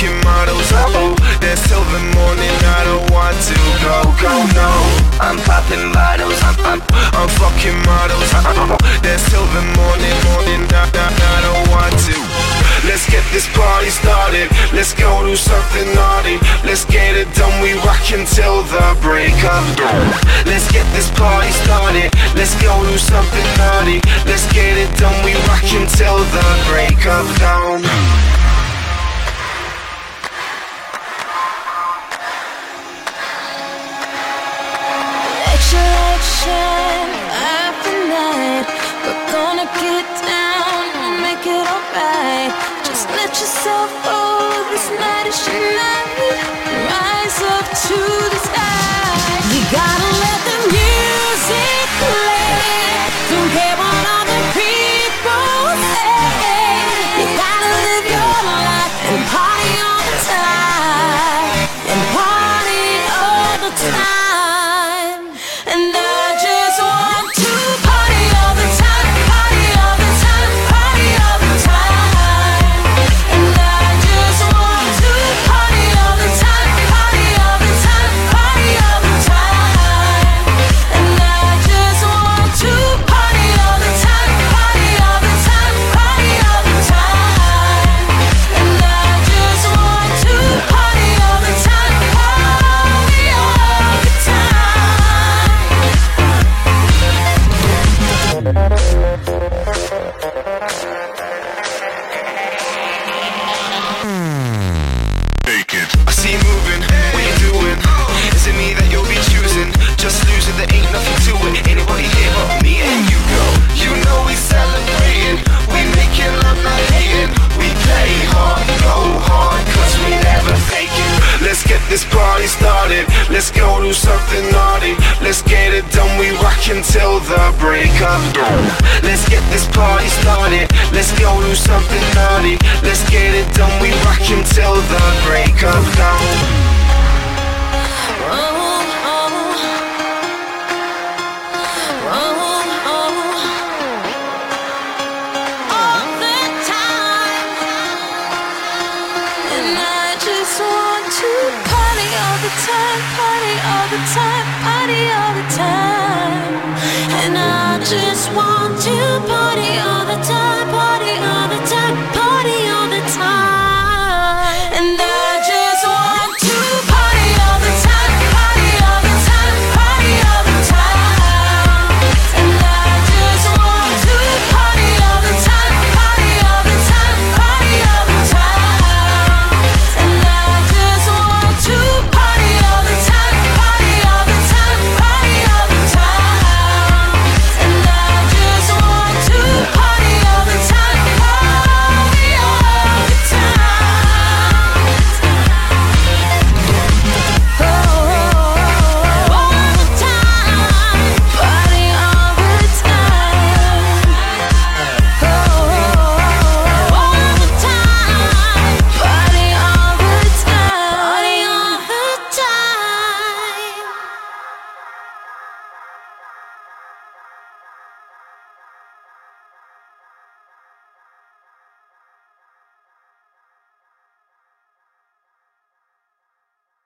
fucking models, oh. There's till the morning, I don't want to go, no. I'm popping bottles, I'm fucking models, oh. There's till the morning, I don't want to. Let's get this party started, let's go do something naughty. Let's get it done, we rock until the break of dawn. Let's get this party started, let's go do something naughty. Let's get it done, we rock until the break of dawn. Shine after night, we're gonna get down and make it alright. Just let yourself go, this night is your night. Rise up to the sky. You gotta let the music play. Don't care what other people say. You gotta live your life and party all the time. And party all the time. And I just want to party all the time, party all the time, party all the time. And I just want to party all the time, party all the time, party all the time. And I just want to party all the time, party all the time, party all the time. And I just want to party all the time, party all the time. I see you moving, what you doing? Is it me that you'll be choosing? Just losing, there ain't nothing to it. Ain't nobody here but me and you, girl. You know we celebrating, we making love, not hating. We play hard, go hard, cause we never fake it. Let's get this party started, let's go do something naughty. Let's get it done, we rock until the break of dawn. Let's get this party started, let's go do something naughty. Let's get it done, we rock until the break of dawn. Party all the time, party all the time. And I just want to party all the time, party all the time.